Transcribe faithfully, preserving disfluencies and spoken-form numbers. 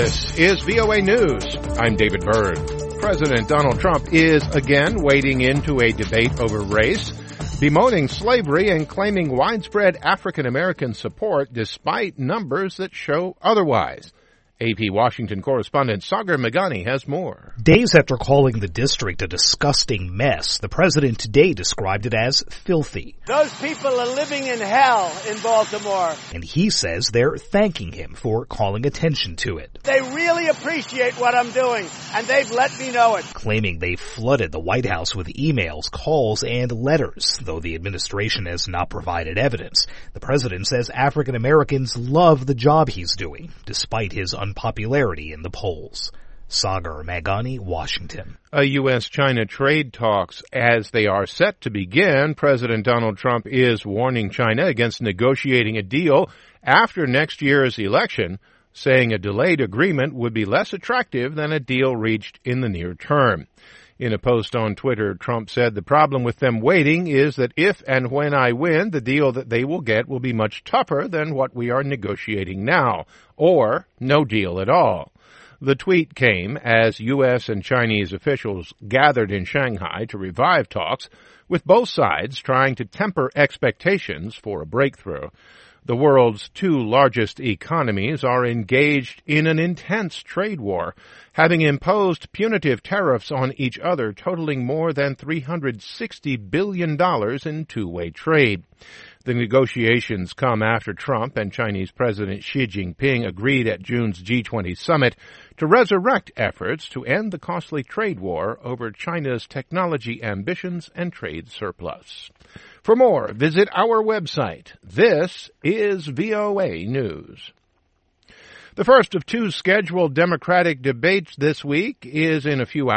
This is V O A News. I'm David Byrd. President Donald Trump is again wading into a debate over race, bemoaning slavery and claiming widespread African American support despite numbers that show otherwise. A P Washington correspondent Sagar Meghani has more. Days after calling the district a disgusting mess, the president today described it as filthy. Those people are living in hell in Baltimore. And he says they're thanking him for calling attention to it. They really appreciate what I'm doing, and they've let me know it. Claiming they flooded the White House with emails, calls, and letters, though the administration has not provided evidence. The president says African Americans love the job he's doing, despite his unpopularity in the polls. Sagar Meghani, Washington. A U S China trade talks as they are set to begin. President Donald Trump is warning China against negotiating a deal after next year's election, saying a delayed agreement would be less attractive than a deal reached in the near term. In a post on Twitter, Trump said the problem with them waiting is that if and when I win, the deal that they will get will be much tougher than what we are negotiating now, or no deal at all. The tweet came as U S and Chinese officials gathered in Shanghai to revive talks, with both sides trying to temper expectations for a breakthrough. The world's two largest economies are engaged in an intense trade war, having imposed punitive tariffs on each other totaling more than three hundred sixty billion dollars in two-way trade. The negotiations come after Trump and Chinese President Xi Jinping agreed at June's G twenty summit to resurrect efforts to end the costly trade war over China's technology ambitions and trade surplus. For more, visit our website. This is V O A News. The first of two scheduled Democratic debates this week is in a few hours.